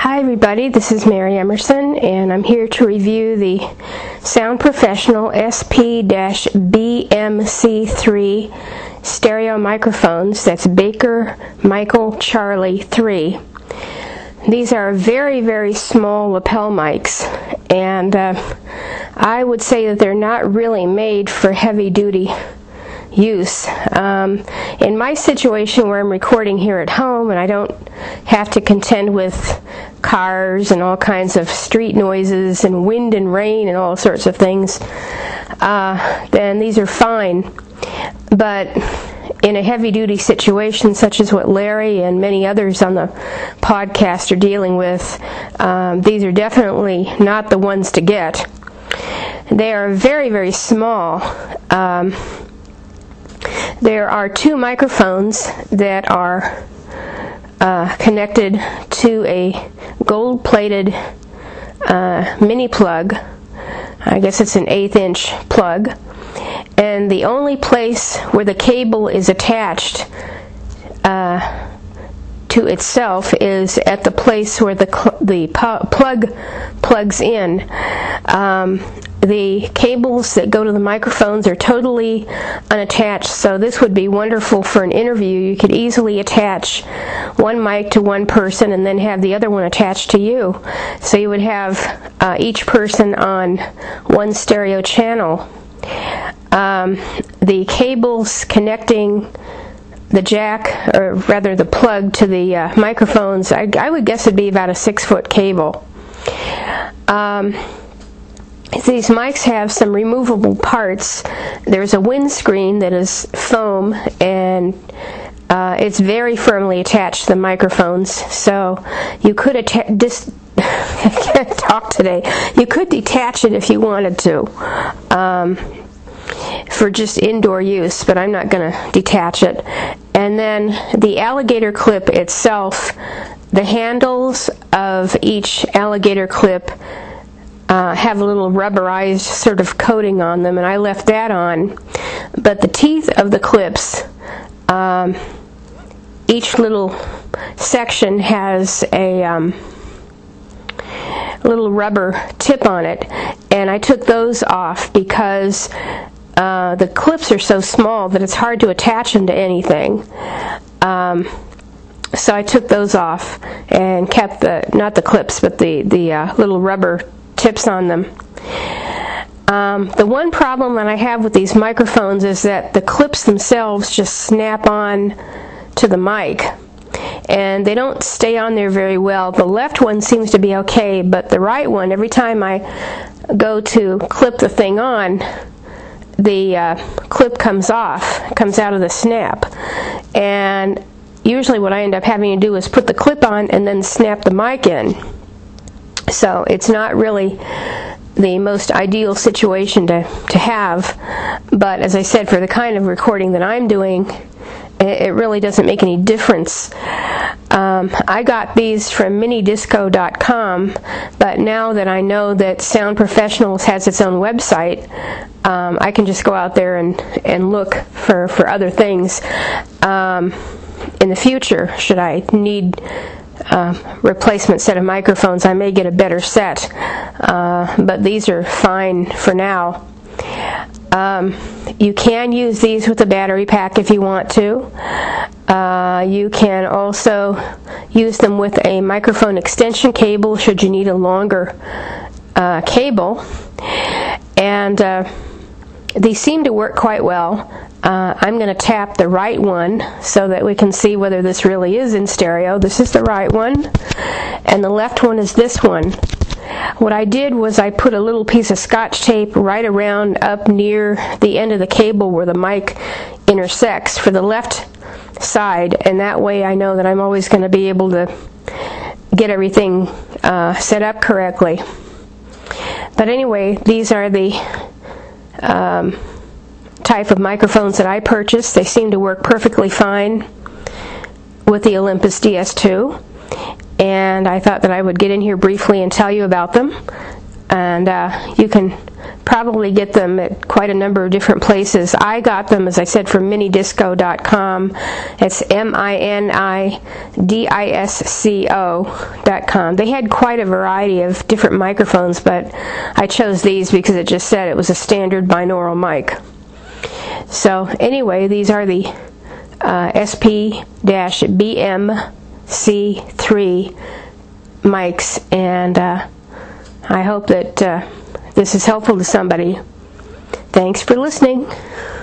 Hi everybody, this is Mary Emerson, and I'm here to review the Sound Professional SP-BMC3 stereo microphones. That's Baker Michael Charlie 3. These are very, very small lapel mics, and I would say that they're not really made for heavy-duty use. In my situation where I'm recording here at home and I don't have to contend with cars and all kinds of street noises and wind and rain and all sorts of things, then these are fine. But in a heavy-duty situation such as what Larry and many others on the podcast are dealing with, these are definitely not the ones to get. They are very, very small. There are two microphones that are connected to a gold-plated mini plug. I guess it's an 1/8-inch plug. And the only place where the cable is attached to itself is at the place where the plug plugs in. The cables that go to the microphones are totally unattached, so this would be wonderful for an interview. You could easily attach one mic to one person and then have the other one attached to you. So you would have each person on one stereo channel. The cables connecting the jack, or rather the plug, to the microphones, I would guess it'd be about a 6-foot cable. These mics have some removable parts. There's a windscreen that is foam, and it's very firmly attached to the microphones. So you could I can't talk today. You could detach it if you wanted to, for just indoor use, but I'm not going to detach it. And then the alligator clip itself, the handles of each alligator clip have a little rubberized sort of coating on them, and I left that on. But the teeth of the clips, each little section has a little rubber tip on it, and I took those off because the clips are so small that it's hard to attach them to anything. So I took those off and kept not the clips, but the little rubber tips on them. The one problem that I have with these microphones is that the clips themselves just snap on to the mic, and they don't stay on there very well. The left one seems to be okay, but the right one, every time I go to clip the thing on, the clip comes off, comes out of the snap. And usually what I end up having to do is put the clip on and then snap the mic in. So it's not really the most ideal situation to have, but as I said, for the kind of recording that I'm doing, it really doesn't make any difference. I got these from minidisco.com, but now that I know that Sound Professionals has its own website, I can just go out there and look for other things. In the future, should I need replacement set of microphones, I may get a better set, but these are fine for now. You can use these with a battery pack if you want to. You can also use them with a microphone extension cable should you need a longer cable, and these seem to work quite well. I'm going to tap the right one so that we can see whether this really is in stereo. This is the right one, and the left one is this one. What I did was I put a little piece of Scotch tape right around up near the end of the cable where the mic intersects for the left side, and that way I know that I'm always going to be able to get everything set up correctly. But anyway, these are the type of microphones that I purchased. They seem to work perfectly fine with the Olympus DS2, and I thought that I would get in here briefly and tell you about them. And you can probably get them at quite a number of different places. I got them, as I said, from minidisco.com. It's minidisco.com. They had quite a variety of different microphones, but I chose these because it just said it was a standard binaural mic. So anyway, these are the SP-BMC3 mics, and I hope that this is helpful to somebody. Thanks for listening.